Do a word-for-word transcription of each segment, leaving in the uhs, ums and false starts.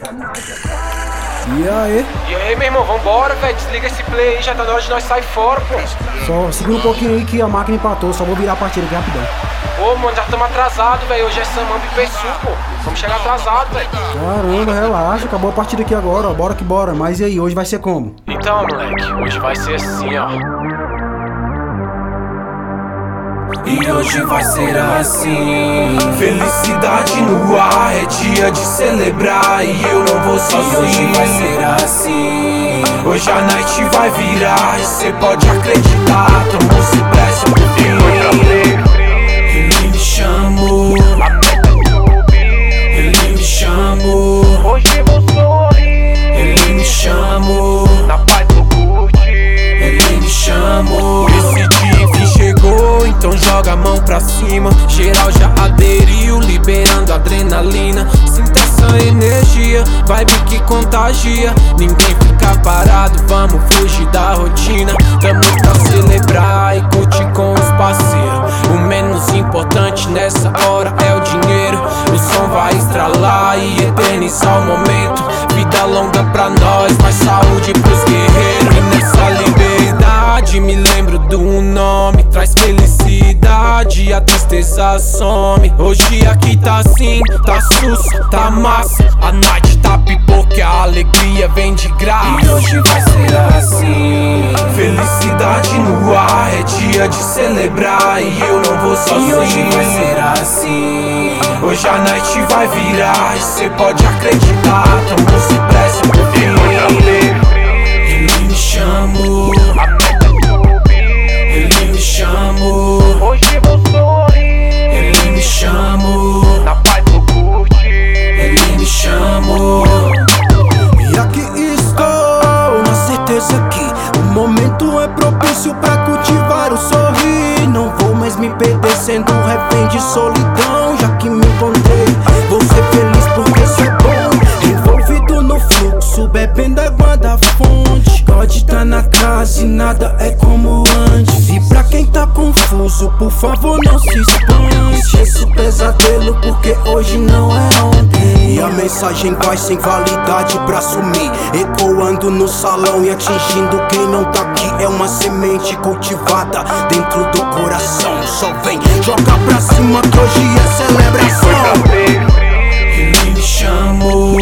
E aí? E aí, meu irmão, vambora, velho. Desliga esse play aí, já tá na hora de nós sair fora, pô. Só segura um pouquinho aí que a máquina empatou, só vou virar a partida aqui rapidão. Pô, mano, já estamos atrasados, velho. Hoje é Samambi e Pessu, pô. Vamos chegar atrasado, velho. Caramba, relaxa, acabou a partida aqui agora, ó. Bora que bora. Mas e aí, hoje vai ser como? Então, moleque, hoje vai ser assim, ó. E hoje vai ser assim. Felicidade no ar, é dia de celebrar. E eu não vou sozinho. E hoje vai ser assim. Hoje a night vai virar, e cê pode acreditar. Então se pressa pro fim. Ele me chamou, ele me chamou. Hoje vou sorrir. Ele me chamou, Na paz vou curtir. ele me chamou. Esse dia enfim chegou, então joga a mão pra cima. Geral já aderiu, liberando adrenalina. Sinta essa energia, vibe que contagia. Ninguém fica parado, vamos fugir da rotina. Tamo pra celebrar e curtir com os parceiros. O menos importante nessa hora é o dinheiro. O som vai estralar e eternizar o momento. Vida longa pra nós, mais saúde pros guerreiros. E nessa liberdade me lembro do nome, traz felicidade, a tristeza some. Hoje aqui tá assim, tá sussa, tá massa. A night tá pipoca, a alegria vem de graça. E hoje vai ser assim. Felicidade no ar, é dia de celebrar. E eu não vou sozinho. E hoje vai ser assim. Hoje a night vai virar, e cê pode acreditar. Então não se pressa pro fim. Ele me chamou, ele me chamou. Hoje vou sorrir. Ele me chamou, Na paz vou curtir. ele me chamou. E aqui estou, na certeza que o momento é propício pra cultivar o sorrir. Não vou mais me perder sendo um refém de solidão. Já que me encontrei, vou ser feliz porque sou bom. Envolvido no fluxo, bebendo água da fonte. Pode tá na casa e nada é como antes. E pra quem tá confuso, por favor não se expõe. Esqueça o pesadelo porque hoje não é ontem. E a mensagem vai sem validade pra sumir, ecoando no salão e atingindo quem não tá aqui. É uma semente cultivada dentro do coração. Só vem, joga pra cima que hoje é celebração. Ele me chamou,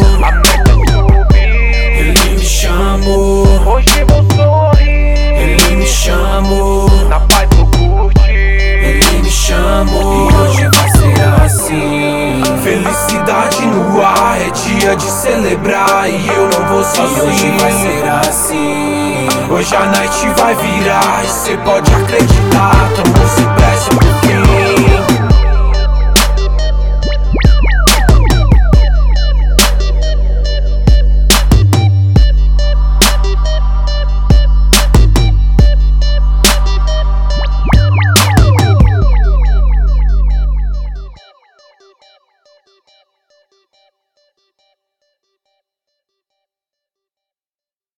ele me chamou. Hoje vou sorrir. Ele me chamou, Na paz vou curtir. ele me chamou. E hoje vai ser assim. Felicidade no ar, é dia de celebrar. E eu não vou sozinho. E hoje vai ser assim. Hoje a night vai virar, e cê pode acreditar. Então não se